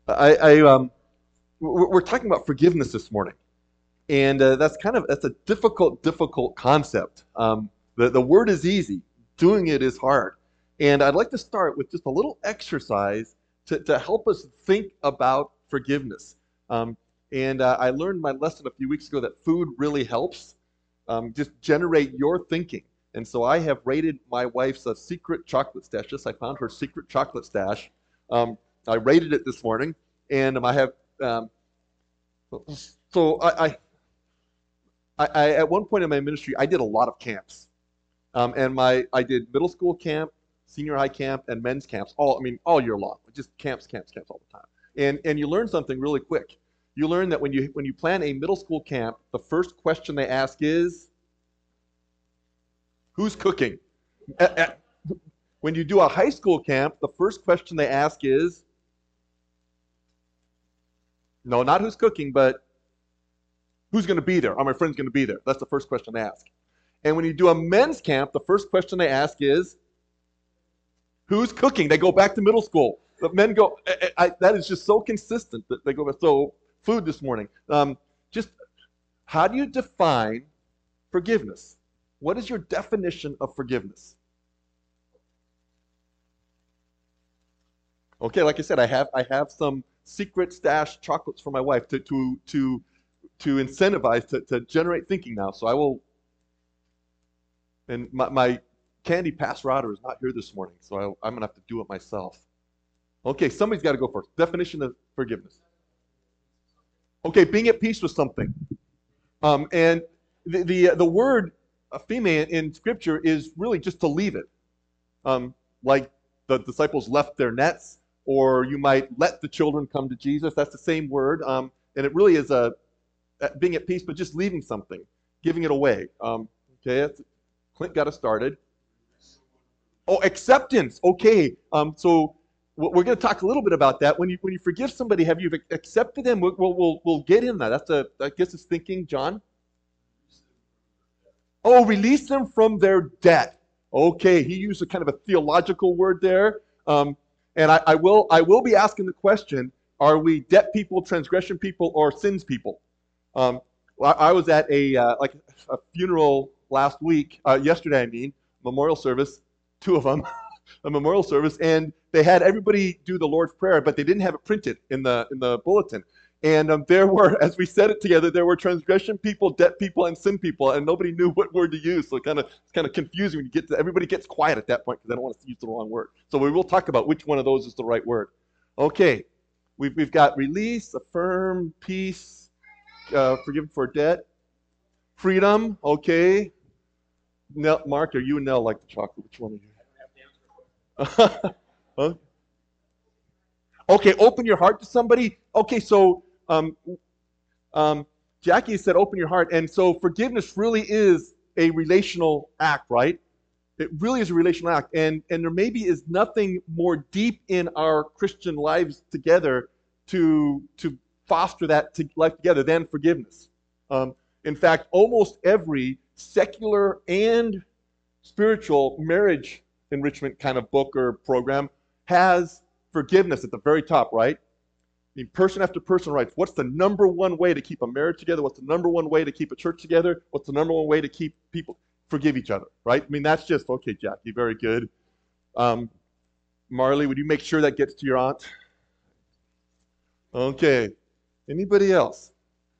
We're talking about forgiveness this morning, and that's a difficult concept. The word is easy, doing it is hard, and I'd like to start with just a little exercise to help us think about forgiveness. Um, and I learned my lesson a few weeks ago that food really helps just generate your thinking. And so I have rated my wife's secret chocolate stash. Yes, I found her secret chocolate stash. Um, I rated it this morning, and I have. So I at one point in my ministry, I did a lot of camps, and I did middle school camp, senior high camp, and men's camps all year long, just camps all the time. And you learn something really quick. You learn that when you plan a middle school camp, the first question they ask is, who's cooking? When you do a high school camp, the first question they ask is, no, not who's cooking, but who's going to be there? Are my friends going to be there? That's the first question they ask. And when you do a men's camp, the first question they ask is, who's cooking? They go back to middle school. The men go, that is just so consistent that they go back. So, food this morning. Just how do you define forgiveness? What is your definition of forgiveness? Okay, like I said, I have some secret stash chocolates for my wife to incentivize to generate thinking now. So I will. And my candy pass router is not here this morning, so I'm gonna have to do it myself. Okay, somebody's got to go first. Definition of forgiveness. Okay, being at peace with something. And the word "phime" in Scripture is really just to leave it. Like the disciples left their nets, or you might let the children come to Jesus. That's the same word, and it really is being at peace, but just leaving something, giving it away. Okay, Clint got us started. Oh, acceptance. Okay, so we're going to talk a little bit about that. When you forgive somebody, have you accepted them? We'll get in that. I guess it's thinking, John. Oh, release them from their debt. Okay, he used a kind of a theological word there. And I will be asking the question: are we debt people, transgression people, or sins people? Well, I was at a funeral yesterday. I mean, memorial service, two of them, a memorial service, and they had everybody do the Lord's Prayer, but they didn't have it printed in the bulletin. And there were, as we said it together, there were transgression people, debt people, and sin people, and nobody knew what word to use. So it's kind of confusing when you get to everybody gets quiet at that point because they don't want to use the wrong word. So we will talk about which one of those is the right word. Okay, we've got release, affirm, peace, forgiven for debt, freedom. Okay, Mark, are you and Nell like the chocolate? Which one are you? Huh? Okay, open your heart to somebody. Okay, so Jackie said open your heart. And so forgiveness really is a relational act, right? It really is a relational act. And there maybe is nothing more deep in our Christian lives together to foster that life together than forgiveness. In fact, almost every secular and spiritual marriage enrichment kind of book or program has forgiveness at the very top, right? I mean, person after person writes, what's the number one way to keep a marriage together? What's the number one way to keep a church together? What's the number one way to keep people forgive each other, right? I mean, that's just, okay, Jackie, very good. Marley, would you make sure that gets to your aunt? Okay. Anybody else?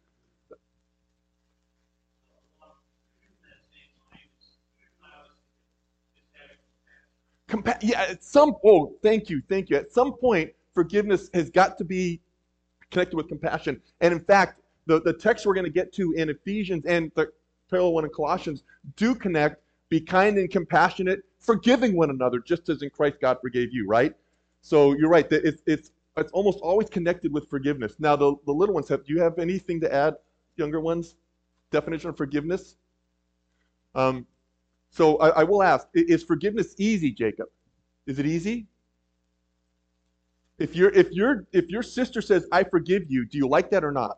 Thank you. At some point, forgiveness has got to be connected with compassion. And in fact, the text we're going to get to in Ephesians and the parallel one in Colossians do connect, be kind and compassionate, forgiving one another, just as in Christ God forgave you, right? So you're right, that it's almost always connected with forgiveness. Now, the little ones, do you have anything to add, younger ones? Definition of forgiveness? So I will ask, is forgiveness easy, Jacob? Is it easy? If your sister says, I forgive you, do you like that or not?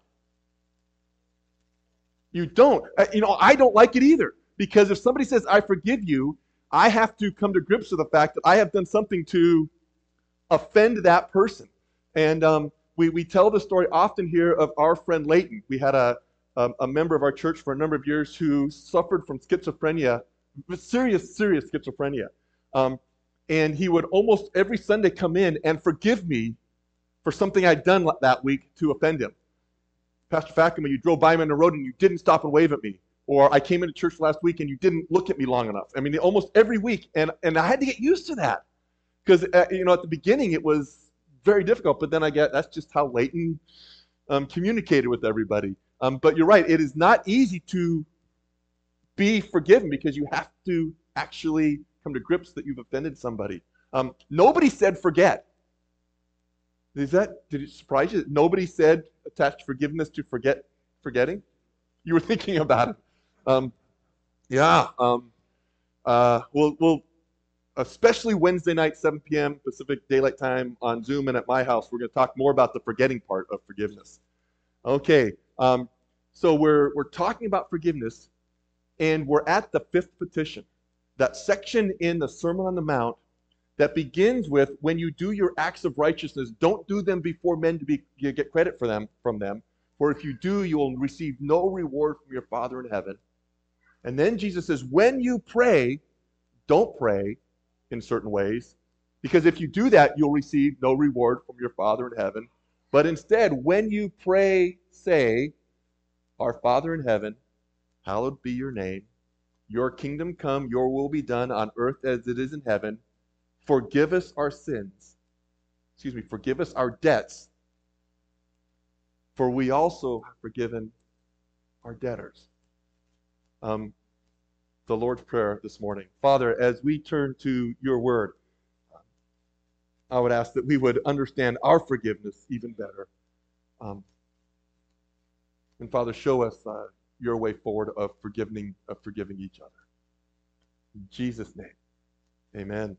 You don't. I don't like it either. Because if somebody says, I forgive you, I have to come to grips with the fact that I have done something to offend that person. And we tell the story often here of our friend Leighton. We had a member of our church for a number of years who suffered from schizophrenia, serious schizophrenia. And he would almost every Sunday come in and forgive me for something I'd done that week to offend him. Pastor Fackema, you drove by me on the road and you didn't stop and wave at me. Or I came into church last week and you didn't look at me long enough. I mean, almost every week. And I had to get used to that. Because, at the beginning it was very difficult. But then that's just how Leighton communicated with everybody. But you're right. It is not easy to be forgiven because you have to actually come to grips that you've offended somebody. Nobody said forget. Did it surprise you that nobody said attach forgiveness to forgetting? You were thinking about it. We'll especially Wednesday night, 7 p.m. Pacific Daylight Time on Zoom and at my house, we're going to talk more about the forgetting part of forgiveness. Okay, so we're talking about forgiveness, and we're at the fifth petition, that section in the Sermon on the Mount that begins with, when you do your acts of righteousness, don't do them before men you get credit from them. For if you do, you will receive no reward from your Father in heaven. And then Jesus says, when you pray, don't pray in certain ways, because if you do that, you'll receive no reward from your Father in heaven. But instead, when you pray, say, Our Father in heaven, hallowed be your name. Your kingdom come, your will be done on earth as it is in heaven. Forgive us our sins. Forgive us our debts. For we also have forgiven our debtors. The Lord's Prayer this morning. Father, as we turn to your word, I would ask that we would understand our forgiveness even better. And Father, show us your way forward of forgiving each other. In Jesus' name, amen.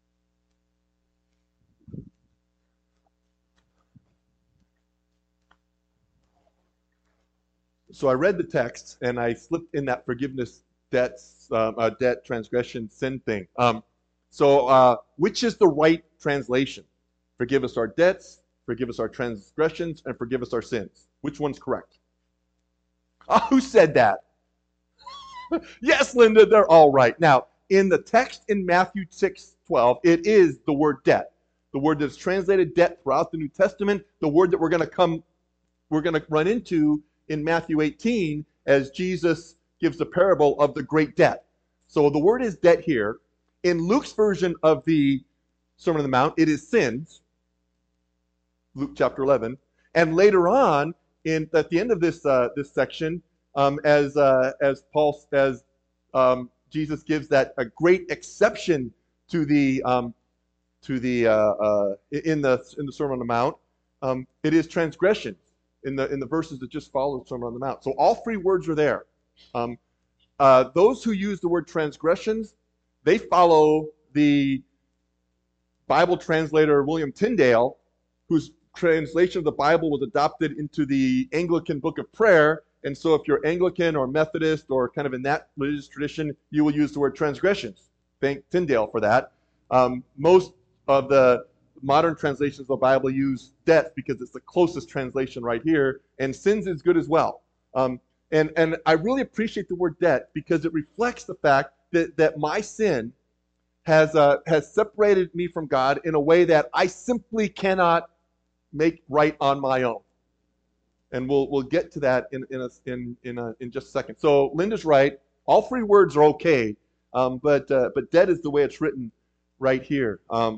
So I read the text and I slipped in that forgiveness, debt, transgression, sin thing. Which is the right translation? Forgive us our debts, forgive us our transgressions, and forgive us our sins. Which one's correct? Oh, who said that? Yes, Linda, they're all right. Now, in the text in Matthew 6:12, it is the word debt. The word that's translated debt throughout the New Testament, the word that we're going to run into in Matthew 18 as Jesus gives the parable of the great debt. So the word is debt here. In Luke's version of the Sermon on the Mount, it is sins, Luke chapter 11. And later on, at the end of this section, as Jesus gives that a great exception to the in the Sermon on the Mount, it is transgressions in the verses that just follow the Sermon on the Mount. So all three words are there. Those who use the word transgressions, they follow the Bible translator William Tyndale, whose translation of the Bible was adopted into the Anglican Book of Prayer. And so if you're Anglican or Methodist or kind of in that religious tradition, you will use the word transgressions. Thank Tyndale for that. Most of the modern translations of the Bible use debts because it's the closest translation right here, and sins is good as well. And I really appreciate the word debt because it reflects the fact that my sin has separated me from God in a way that I simply cannot make right on my own. And we'll get to that in just a second. So Linda's right. All three words are okay, but debt is the way it's written right here.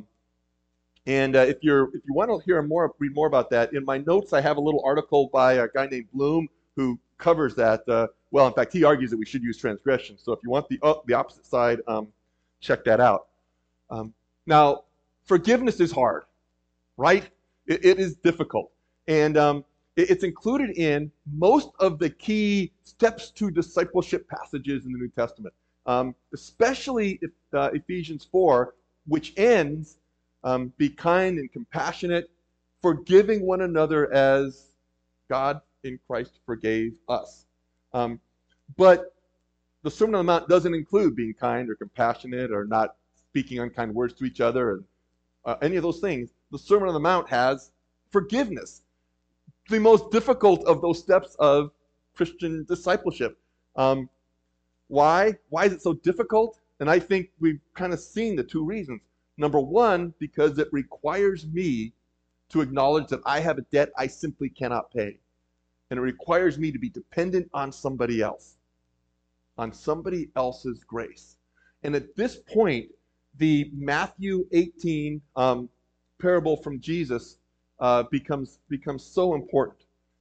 If you want to read more about that, in my notes I have a little article by a guy named Bloom who covers that. In fact, he argues that we should use transgression. So if you want the opposite side, check that out. Now, forgiveness is hard, right? It is difficult, and it's included in most of the key steps to discipleship passages in the New Testament, especially Ephesians 4, which ends, be kind and compassionate, forgiving one another as God in Christ forgave us. But the Sermon on the Mount doesn't include being kind or compassionate or not speaking unkind words to each other and any of those things. The Sermon on the Mount has forgiveness. The most difficult of those steps of Christian discipleship. Why? Why is it so difficult? And I think we've kind of seen the two reasons. Number one, because it requires me to acknowledge that I have a debt I simply cannot pay. And it requires me to be dependent on somebody else, on somebody else's grace. And at this point, the Matthew 18 parable from Jesus becomes so important.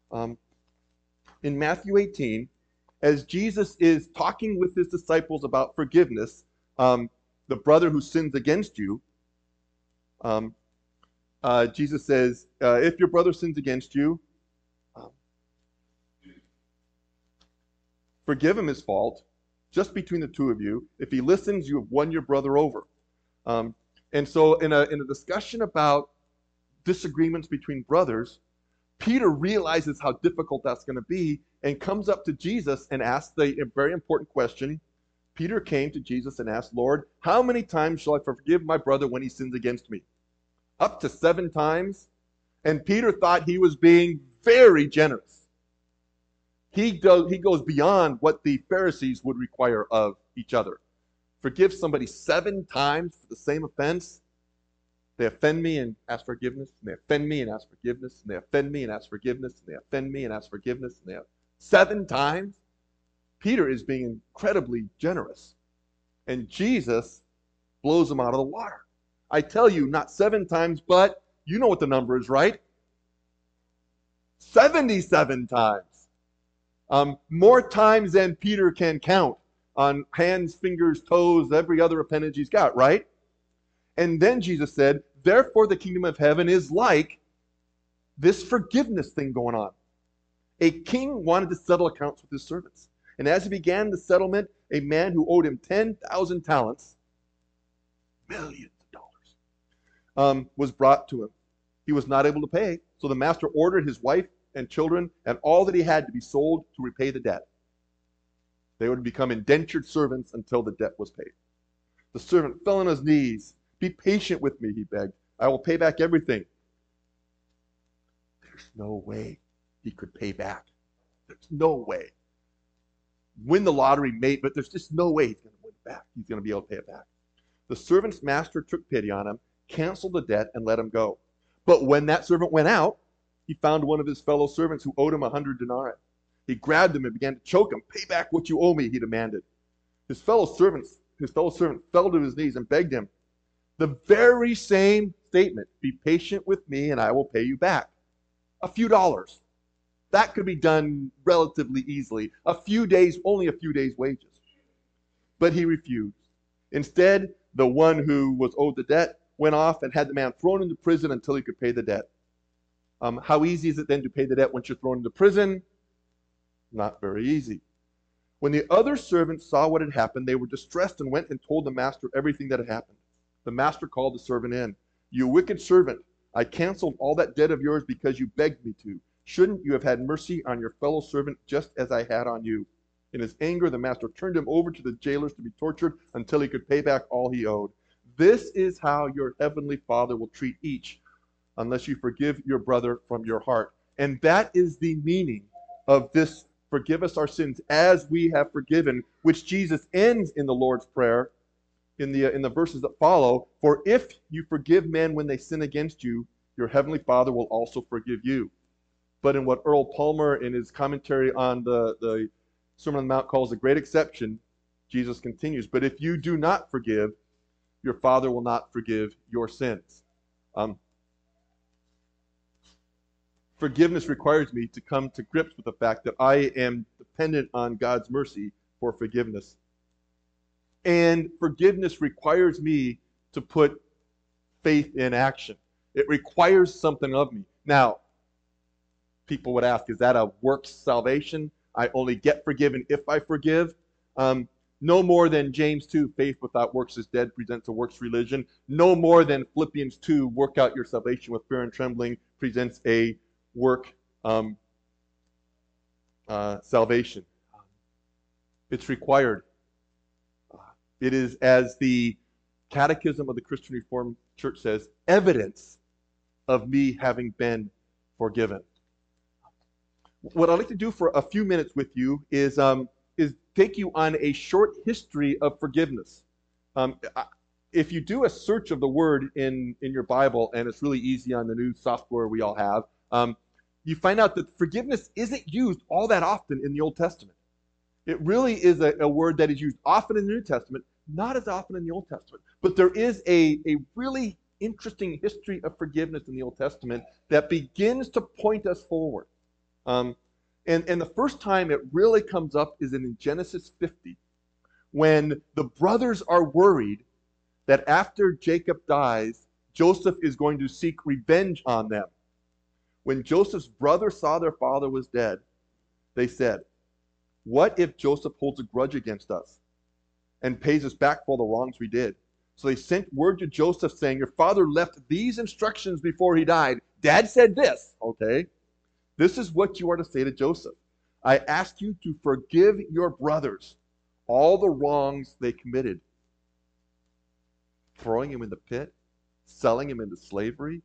In Matthew 18, as Jesus is talking with his disciples about forgiveness, the brother who sins against you, Jesus says, if your brother sins against you, forgive him his fault, just between the two of you. If he listens, you have won your brother over. And so in a discussion about disagreements between brothers, Peter realizes how difficult that's going to be and comes up to Jesus and asks a very important question. Peter came to Jesus and asked, Lord, how many times shall I forgive my brother when he sins against me? Up to 7 times? And Peter thought he was being very generous. He goes beyond what the Pharisees would require of each other. Forgive somebody 7 times for the same offense? They offend me and ask forgiveness, and they offend me and ask forgiveness, and they offend me and ask forgiveness, and they offend me and ask forgiveness, and they have 7 times? Peter is being incredibly generous. And Jesus blows him out of the water. I tell you, not 7 times, but you know what the number is, right? 77 times. More times than Peter can count on hands, fingers, toes, every other appendage he's got, right? And then Jesus said, therefore the kingdom of heaven is like this forgiveness thing going on. A king wanted to settle accounts with his servants. And as he began the settlement, a man who owed him 10,000 talents, millions of dollars, was brought to him. He was not able to pay, so the master ordered his wife and children and all that he had to be sold to repay the debt. They would become indentured servants until the debt was paid. The servant fell on his knees. Be patient with me, he begged. I will pay back everything. There's no way he could pay back. There's no way. Win the lottery, mate, but there's just no way he's going to win it back. He's going to be able to pay it back. The servant's master took pity on him, canceled the debt, and let him go. But when that servant went out, he found one of his fellow servants who owed him 100 denarii. He grabbed him and began to choke him. Pay back what you owe me, he demanded. His fellow servant fell to his knees and begged him. The very same statement, be patient with me and I will pay you back. A few dollars. That could be done relatively easily. Only a few days' wages. But he refused. Instead, the one who was owed the debt went off and had the man thrown into prison until he could pay the debt. How easy is it then to pay the debt once you're thrown into prison? Not very easy. When the other servants saw what had happened, they were distressed and went and told the master everything that had happened. The master called the servant in. You wicked servant, I canceled all that debt of yours because you begged me to. Shouldn't you have had mercy on your fellow servant just as I had on you? In his anger, the master turned him over to the jailers to be tortured until he could pay back all he owed. This is how your heavenly Father will treat each, unless you forgive your brother from your heart. And that is the meaning of this forgive us our sins as we have forgiven, which Jesus ends in the Lord's Prayer in the verses that follow. For if you forgive men when they sin against you, your heavenly Father will also forgive you. But in what Earl Palmer in his commentary on the Sermon on the Mount calls a great exception, Jesus continues, but if you do not forgive, your Father will not forgive your sins. Forgiveness requires me to come to grips with the fact that I am dependent on God's mercy for forgiveness. And forgiveness requires me to put faith in action. It requires something of me. Now, people would ask, is that a works salvation? I only get forgiven if I forgive? No more than James 2, faith without works is dead, presents a works religion. No more than Philippians 2, work out your salvation with fear and trembling, presents a work salvation. It's required. It is, as the Catechism of the Christian Reformed Church says, evidence of me having been forgiven. What I'd like to do for a few minutes with you is take you on a short history of forgiveness. If you do a search of the word in your Bible, and it's really easy on the new software we all have, you find out that forgiveness isn't used all that often in the Old Testament. It really is a word that is used often in the New Testament, not as often in the Old Testament. But there is a really interesting history of forgiveness in the Old Testament that begins to point us forward. And the first time it really comes up is in Genesis 50, when the brothers are worried that after Jacob dies, Joseph is going to seek revenge on them. When Joseph's brothers saw their father was dead, they said, "What if Joseph holds a grudge against us and pays us back for all the wrongs we did?" So they sent word to Joseph saying, "Your father left these instructions before he died. Dad said this, okay? This is what you are to say to Joseph. I ask you to forgive your brothers all the wrongs they committed. Throwing him in the pit, selling him into slavery,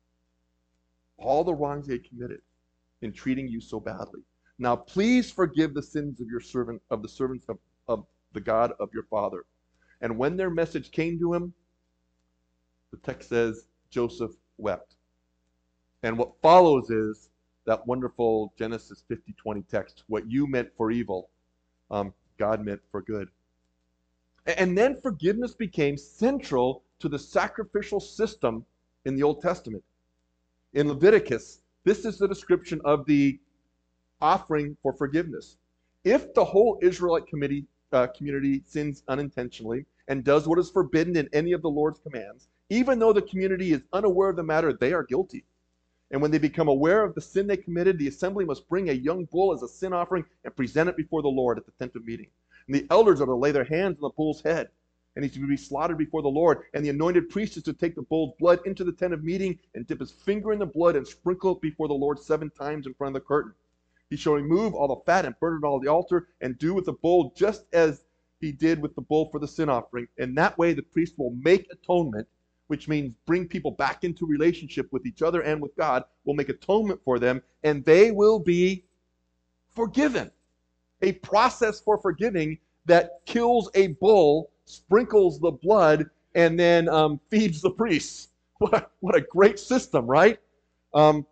all the wrongs they committed in treating you so badly. Now please forgive the sins of the servants of the God of your father." And when their message came to him, the text says Joseph wept. And what follows is that wonderful Genesis 50:20 text. What you meant for evil, God meant for good. And then forgiveness became central to the sacrificial system in the Old Testament. In Leviticus, this is the description of the offering for forgiveness. If the whole Israelite community sins unintentionally and does what is forbidden in any of the Lord's commands, even though the community is unaware of the matter, they are guilty. And when they become aware of the sin they committed, the assembly must bring a young bull as a sin offering and present it before the Lord at the tent of meeting. And the elders are to lay their hands on the bull's head, and he's to be slaughtered before the Lord. And the anointed priest is to take the bull's blood into the tent of meeting and dip his finger in the blood and sprinkle it before the Lord 7 times in front of the curtain. He shall remove all the fat and burn it on the altar and do with the bull just as he did with the bull for the sin offering. And that way the priest will make atonement, which means bring people back into relationship with each other and with God, will make atonement for them, and they will be forgiven. A process for forgiving that kills a bull, sprinkles the blood, and then feeds the priests. What a great system, right? How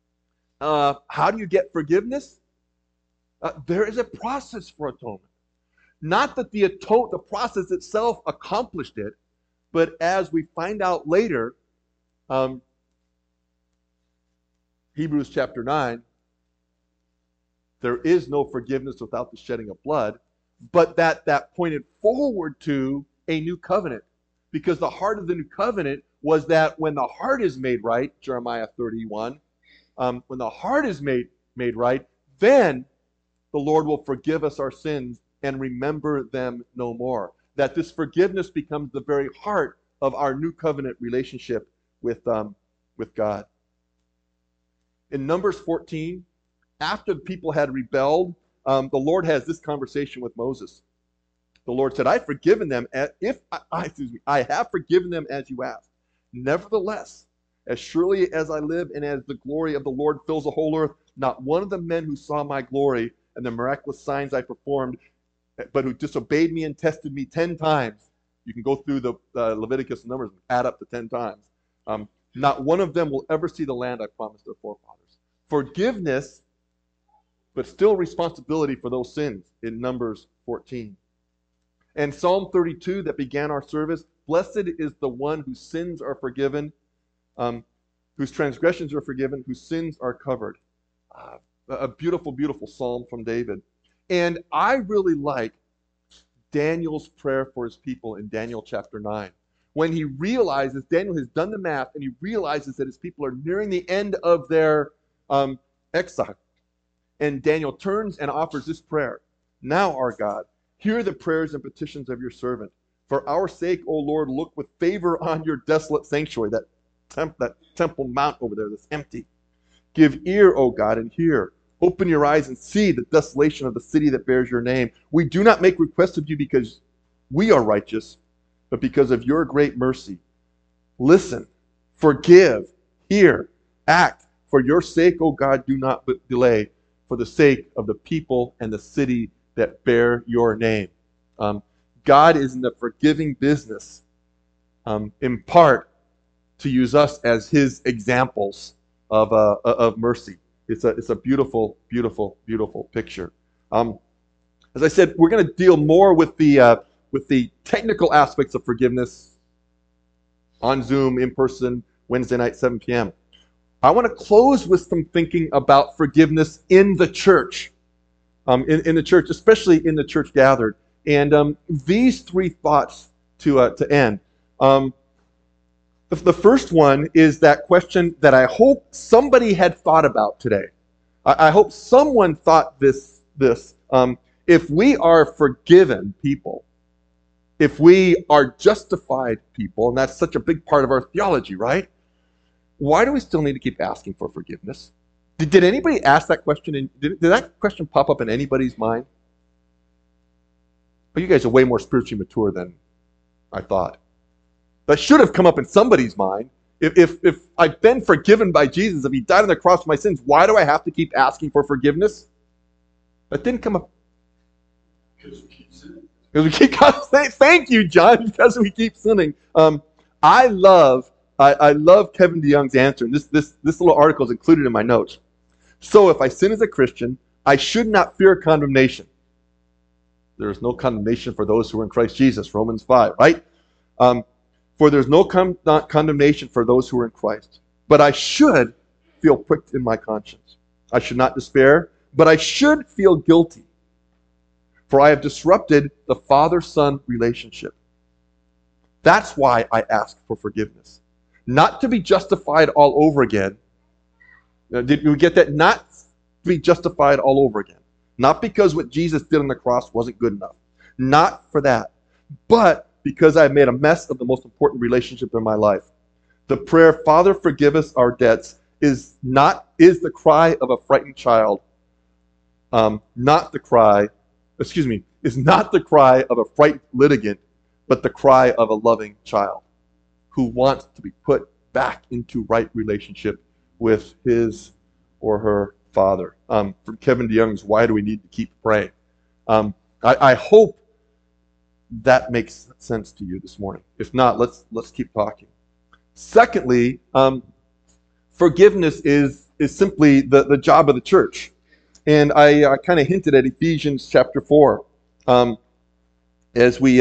do you get forgiveness? There is a process for atonement. Not that the process itself accomplished it, but as we find out later, Hebrews chapter 9, there is no forgiveness without the shedding of blood, but that pointed forward to a new covenant. Because the heart of the new covenant was that when the heart is made right, Jeremiah 31, when the heart is made right, then the Lord will forgive us our sins and remember them no more. That this forgiveness becomes the very heart of our new covenant relationship with God. In Numbers 14, after the people had rebelled, the Lord has this conversation with Moses. The Lord said, I have forgiven them as you asked. Nevertheless, as surely as I live and as the glory of the Lord fills the whole earth, not one of the men who saw my glory and the miraculous signs I performed, but who disobeyed me and tested me 10 times. You can go through the Leviticus and Numbers and add up to 10 times. Not one of them will ever see the land I promised their forefathers. Forgiveness, but still responsibility for those sins in Numbers 14. And Psalm 32 that began our service, blessed is the one whose sins are forgiven, whose transgressions are forgiven, whose sins are covered. A beautiful, beautiful psalm from David. And I really like Daniel's prayer for his people in Daniel chapter 9. When he realizes, Daniel has done the math, and he realizes that his people are nearing the end of their exile. And Daniel turns and offers this prayer. Now, our God, hear the prayers and petitions of your servant. For our sake, O Lord, look with favor on your desolate sanctuary, that temple mount over there that's empty. Give ear, O God, and hear. Open your eyes and see the desolation of the city that bears your name. We do not make request of you because we are righteous, but because of your great mercy. Listen, forgive, hear, act, For your sake, O God, do not delay, for the sake of the people and the city that bear your name. God is in the forgiving business, in part to use us as his examples of mercy. It's a beautiful, beautiful, beautiful picture. As I said, we're going to deal more with the technical aspects of forgiveness on Zoom, in person, Wednesday night, 7 p.m. I want to close with some thinking about forgiveness in the church, in the church, especially in the church gathered. And these three thoughts to end. The first one is that question that I hope somebody had thought about today. I hope someone thought this. If we are forgiven people, if we are justified people, and that's such a big part of our theology, right? Why do we still need to keep asking for forgiveness? Did anybody ask that question? And did that question pop up in anybody's mind? But you guys are way more spiritually mature than I thought. That should have come up in somebody's mind. If I've been forgiven by Jesus, if he died on the cross for my sins, why do I have to keep asking for forgiveness? That didn't come up. Because we keep sinning. Thank you, John, because we keep sinning. I love Kevin DeYoung's answer, and this little article is included in my notes. So if I sin as a Christian, I should not fear condemnation. There is no condemnation for those who are in Christ Jesus, Romans 5, right? For there's no condemnation for those who are in Christ. But I should feel pricked in my conscience. I should not despair, but I should feel guilty. For I have disrupted the father-son relationship. That's why I ask for forgiveness. Not to be justified all over again. Did we get that? Not to be justified all over again. Not because what Jesus did on the cross wasn't good enough. Not for that. But because I made a mess of the most important relationship in my life. The prayer, Father, forgive us our debts, is the cry of a frightened child. Is not the cry of a frightened litigant, but the cry of a loving child who wants to be put back into right relationship with his or her father. From Kevin DeYoung's Why Do We Need to Keep Praying? I hope that makes sense to you this morning. If not, let's keep talking. Secondly, forgiveness is simply the job of the church. And I kind of hinted at Ephesians chapter 4 as we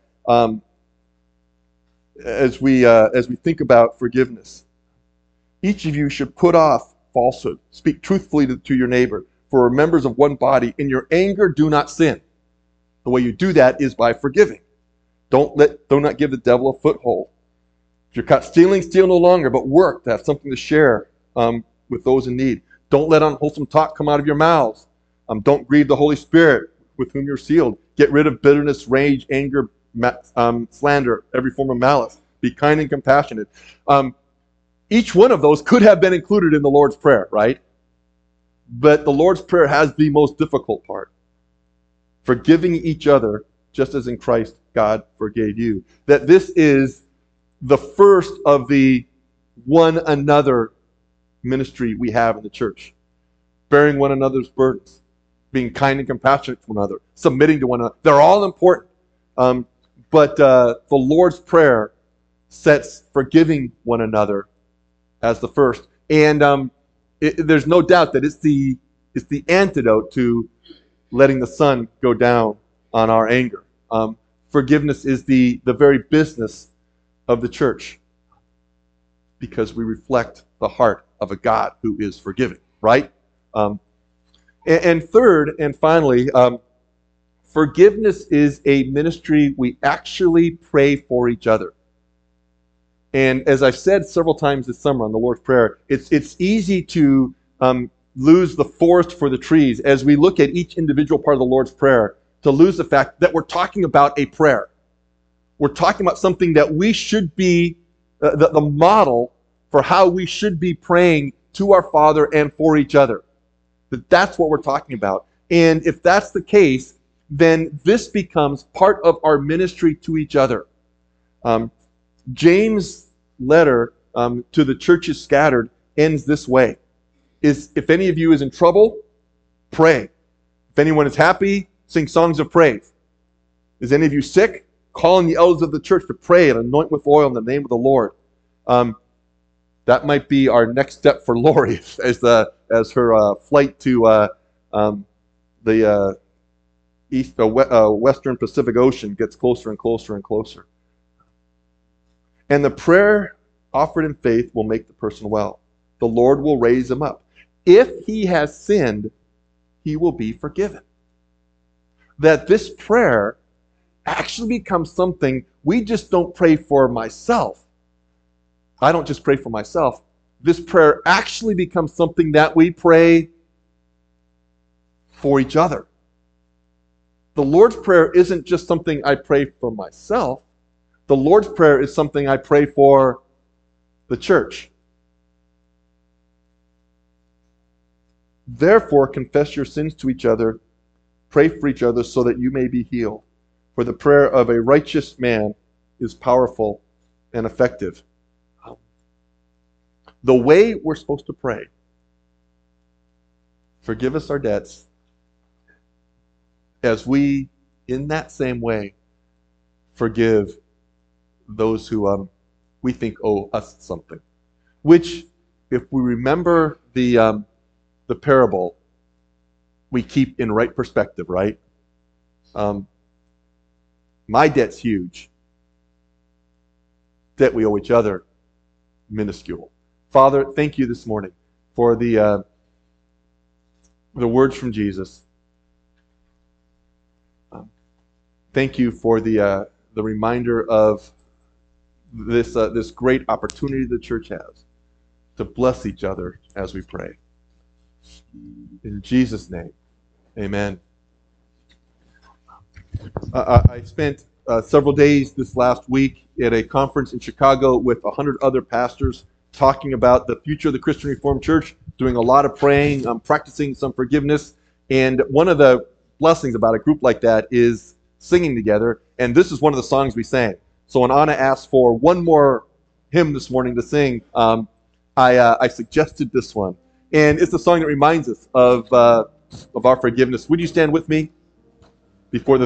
think about forgiveness. Each of you should put off falsehood, speak truthfully to your neighbor, for we're members of one body. In your anger, do not sin. The way you do that is by forgiving. Do not give the devil a foothold. If you're caught stealing, steal no longer, but work to have something to share with those in need. Don't let unwholesome talk come out of your mouths. Don't grieve the Holy Spirit with whom you're sealed. Get rid of bitterness, rage, anger, slander, every form of malice. Be kind and compassionate. Each one of those could have been included in the Lord's Prayer, right? But the Lord's Prayer has the most difficult part. Forgiving each other, just as in Christ God forgave you. That this is the first of the one another ministry we have in the church. Bearing one another's burdens. Being kind and compassionate to one another. Submitting to one another. They're all important. But the Lord's Prayer sets forgiving one another as the first. And there's no doubt that it's the antidote to letting the sun go down on our anger. Forgiveness is the very business of the church because we reflect the heart of a God who is forgiving, right? And third and finally, forgiveness is a ministry we actually pray for each other. And as I've said several times this summer on the Lord's Prayer, it's easy to lose the forest for the trees as we look at each individual part of the Lord's Prayer, to lose the fact that we're talking about a prayer. We're talking about something that we should be the model for how we should be praying to our Father and for each other. That's what we're talking about. And if that's the case, then this becomes part of our ministry to each other. James' letter to the churches scattered ends this way. is if any of you is in trouble, pray. If anyone is happy, sing songs of praise. Is any of you sick? Call on the elders of the church to pray and anoint with oil in the name of the Lord. That might be our next step for Lori as her flight to the Western Pacific Ocean gets closer and closer and closer. And the prayer offered in faith will make the person well. The Lord will raise him up. If he has sinned, he will be forgiven. That this prayer actually becomes something we just don't pray for myself. I don't just pray for myself. This prayer actually becomes something that we pray for each other. The Lord's Prayer isn't just something I pray for myself. The Lord's Prayer is something I pray for the church. Therefore, confess your sins to each other, pray for each other so that you may be healed. For the prayer of a righteous man is powerful and effective. The way we're supposed to pray, forgive us our debts, as we, in that same way, forgive those who we think owe us something. Which, if we remember the parable, we keep in right perspective, right? My debt's huge. Debt we owe each other, minuscule. Father, thank you this morning for the words from Jesus. Thank you for the reminder of this great opportunity the church has to bless each other as we pray. In Jesus' name, amen. I spent several days this last week at a conference in Chicago with 100 other pastors talking about the future of the Christian Reformed Church, doing a lot of praying, practicing some forgiveness. And one of the blessings about a group like that is singing together. And this is one of the songs we sang. So when Anna asked for one more hymn this morning to sing, I suggested this one. And it's a song that reminds us of our forgiveness. Would you stand with me before the